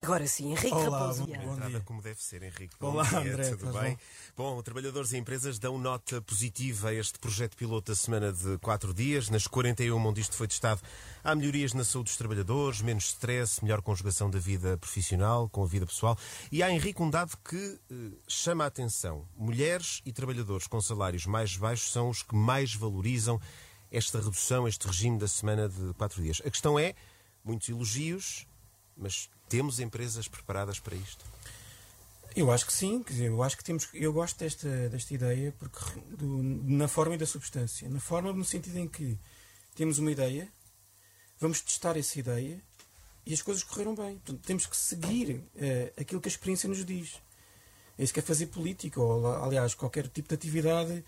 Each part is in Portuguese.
Agora sim, Henrique Raposo. Entrada como deve ser, Henrique. Olá, André, tudo bem? Bom, trabalhadores e empresas dão nota positiva a este projeto piloto da semana de 4 dias. Nas 41 onde isto foi testado, há melhorias na saúde dos trabalhadores, menos stress, melhor conjugação da vida profissional com a vida pessoal. E há, Henrique, um dado que chama a atenção. Mulheres e trabalhadores com salários mais baixos são os que mais valorizam esta redução, este regime da semana de 4 dias. A questão é, muitos elogios, mas temos empresas preparadas para isto? Eu acho que sim, quer dizer, eu gosto desta ideia porque na forma e da substância. Na forma no sentido em que temos uma ideia, vamos testar essa ideia e as coisas correram bem. Portanto, temos que seguir aquilo que a experiência nos diz. É isso que é fazer política, ou aliás, qualquer tipo de atividade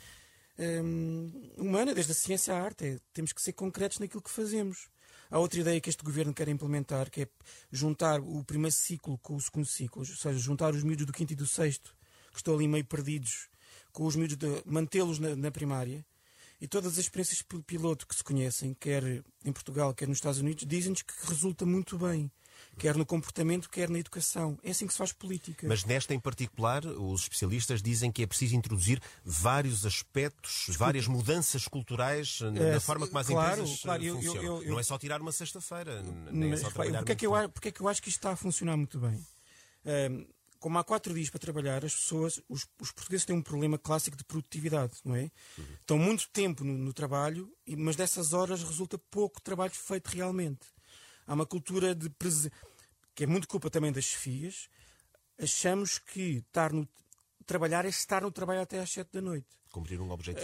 humana, desde a ciência à arte. Temos que ser concretos naquilo que fazemos. Há outra ideia que este governo quer implementar, que é juntar o primeiro ciclo com o segundo ciclo, ou seja, juntar os miúdos do quinto e do sexto, que estão ali meio perdidos, com os miúdos, mantê-los na primária. E todas as experiências piloto que se conhecem, quer em Portugal, quer nos Estados Unidos, dizem-nos que resulta muito bem. Quer no comportamento, quer na educação. É assim que se faz política. Mas nesta em particular, os especialistas dizem que é preciso introduzir vários aspectos, várias mudanças culturais na forma como as empresas funcionam. Não é só tirar uma sexta-feira, nem é só trabalhar porque é que eu acho que isto está a funcionar muito bem? Como há 4 dias para trabalhar, as pessoas, os portugueses têm um problema clássico de produtividade, não é? Estão muito tempo no trabalho, mas dessas horas resulta pouco trabalho feito realmente. Há uma cultura que é muito culpa também das chefias. Achamos que trabalhar é estar no trabalho até às 7 da noite. Cumprir um objetivo.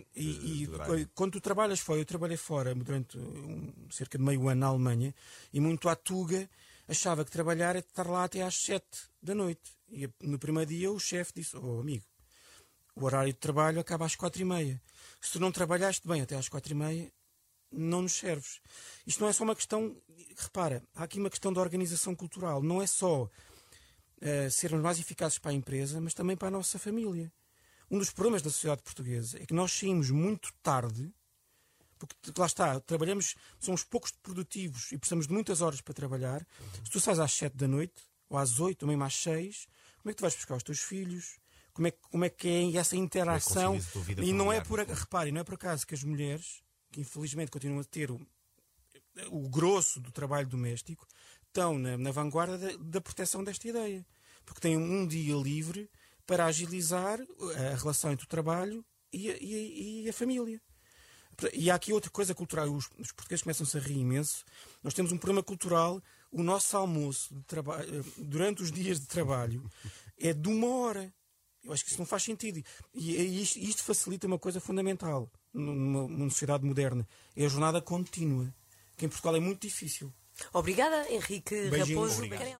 Quando tu trabalhas fora, eu trabalhei fora durante cerca de meio ano na Alemanha, e muito à tuga achava que trabalhar é estar lá até às 7 da noite. E no primeiro dia o chefe disse: amigo, o horário de trabalho acaba às 4h30. Se tu não trabalhaste bem até às 4h30, não nos serves. Isto não é só uma questão... Repara, há aqui uma questão de organização cultural. Não é só sermos mais eficazes para a empresa, mas também para a nossa família. Um dos problemas da sociedade portuguesa é que nós saímos muito tarde, porque lá está, somos poucos produtivos e precisamos de muitas horas para trabalhar. Se tu sais às 7 da noite, ou às 8, ou mesmo às 6, como é que tu vais buscar os teus filhos? Como é que é essa interação? E não é repare, não é por acaso que as mulheres, que infelizmente continuam a ter o grosso do trabalho doméstico, estão na vanguarda da proteção desta ideia. Porque têm um dia livre para agilizar a relação entre o trabalho e a família. E há aqui outra coisa cultural. Os portugueses começam-se a rir imenso. Nós temos um problema cultural. O nosso almoço durante os dias de trabalho é de 1 hora. Eu acho que isso não faz sentido. E isto facilita uma coisa fundamental numa sociedade moderna. É a jornada contínua, que em Portugal é muito difícil. Obrigada, Henrique Raposo. Obrigado.